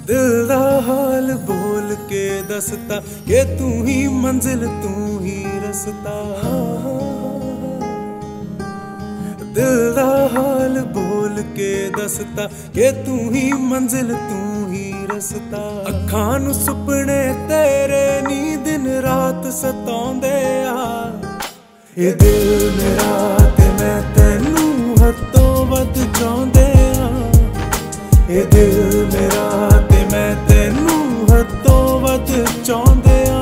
दिल दा हाल बोल के दसता कि तू ही मंजिल तू ही रसता। दिल दा हाल बोल के दसता कि तू ही मंजिल तू ही रसता। अखां नूं सुपने तेरे नी दिन रात सताउंदे आ। ये दिल मेरा ते मैं तैनू हदों वध चाहुंदे आ। ये दिल मेरा ते मैं तैनू हदों वध चाहुंदे आ।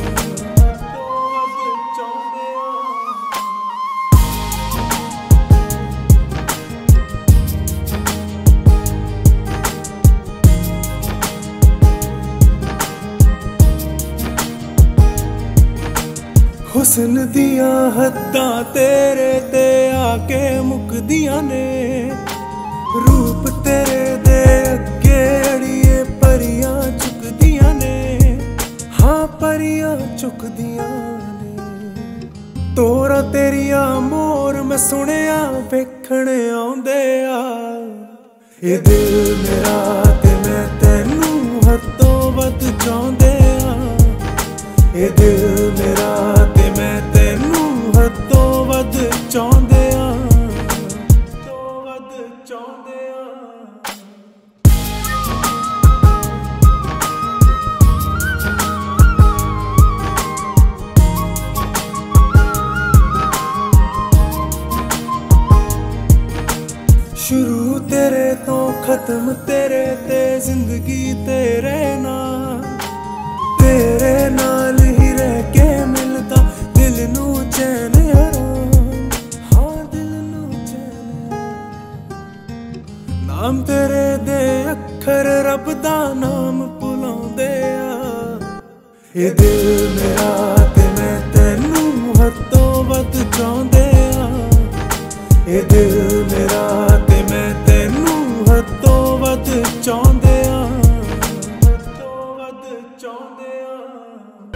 हुस्न दियां हद्दां तेरे ते आके मुकदियां ने। रूप तेरे दे अगे अड़िए परियां चुकदियां ने। हाँ परियां चुकदियां ने। तोरा तेरिया मोर मैं सुनिया वेखण आउंदे आ। ये दिल मेरा ते मैं तैनू हदों वध चाहुंदे आ। ये दिल मेरा ते मैं तैनू हदों वध चाहुंदे आ। शुरू तेरे तो खत्म तेरे ते जिंदगी तेरे नाल। तेरे नाल ही रह के मिलदा दिल नू चैन आराम। हाँ दिल नू चैन। नाम तेरे दे अखर रब दा नाम भुलाउंदे आ। ये दिल मेरा ते मैं तैनू हदों वध चाहुंदे आ। ये दिल मेरा ते मैं तैनू हदों वध चाहुंदे आ।